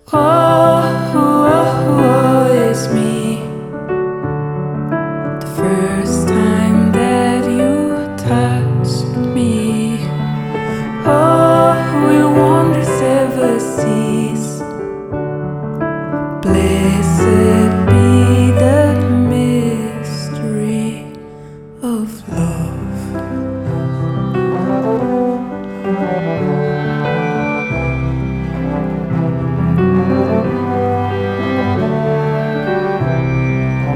It's me. The first time that you touched me. Your wonders ever cease. Blessed